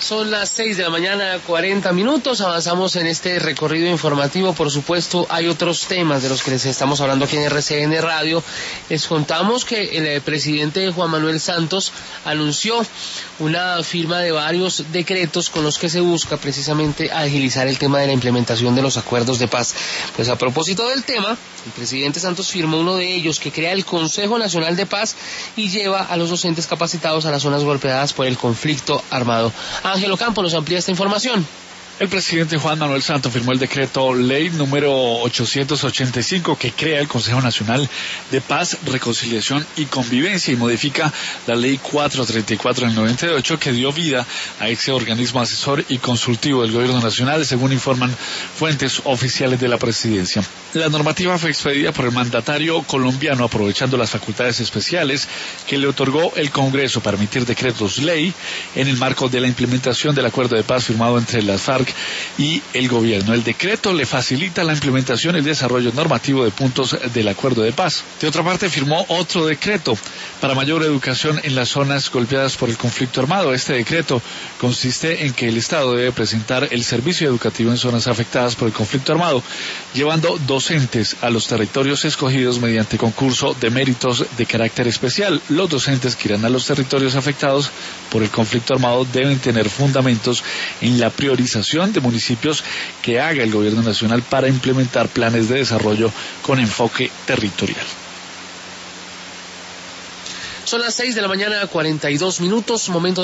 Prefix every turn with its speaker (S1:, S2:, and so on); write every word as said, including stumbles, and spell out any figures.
S1: Son las seis de la mañana, cuarenta minutos, avanzamos en este recorrido informativo. Por supuesto, hay otros temas de los que les estamos hablando aquí en R C N Radio. Les contamos que el presidente Juan Manuel Santos anunció una firma de varios decretos con los que se busca precisamente agilizar el tema de la implementación de los acuerdos de paz. Pues a propósito del tema, el presidente Santos firmó uno de ellos que crea el Consejo Nacional de Paz y lleva a los docentes capacitados a las zonas golpeadas por el conflicto armado. Ángelo Campo nos amplía esta información.
S2: El presidente Juan Manuel Santos firmó el decreto ley número ochocientos ochenta y cinco que crea el Consejo Nacional de Paz, Reconciliación y Convivencia y modifica la ley cuatrocientos treinta y cuatro del noventa y ocho que dio vida a ese organismo asesor y consultivo del Gobierno Nacional, según informan fuentes oficiales de la presidencia. La normativa fue expedida por el mandatario colombiano aprovechando las facultades especiales que le otorgó el Congreso para emitir decretos ley en el marco de la implementación del acuerdo de paz firmado entre las FARC y el gobierno. El decreto le facilita la implementación y el desarrollo normativo de puntos del acuerdo de paz. De otra parte, firmó otro decreto para mayor educación en las zonas golpeadas por el conflicto armado. Este decreto consiste en que el Estado debe presentar el servicio educativo en zonas afectadas por el conflicto armado, llevando docentes a los territorios escogidos mediante concurso de méritos de carácter especial. Los docentes que irán a los territorios afectados por el conflicto armado deben tener fundamentos en la priorización de municipios que haga el Gobierno Nacional para implementar planes de desarrollo con enfoque territorial.
S1: Son las seis de la mañana, cuarenta y dos minutos, momento de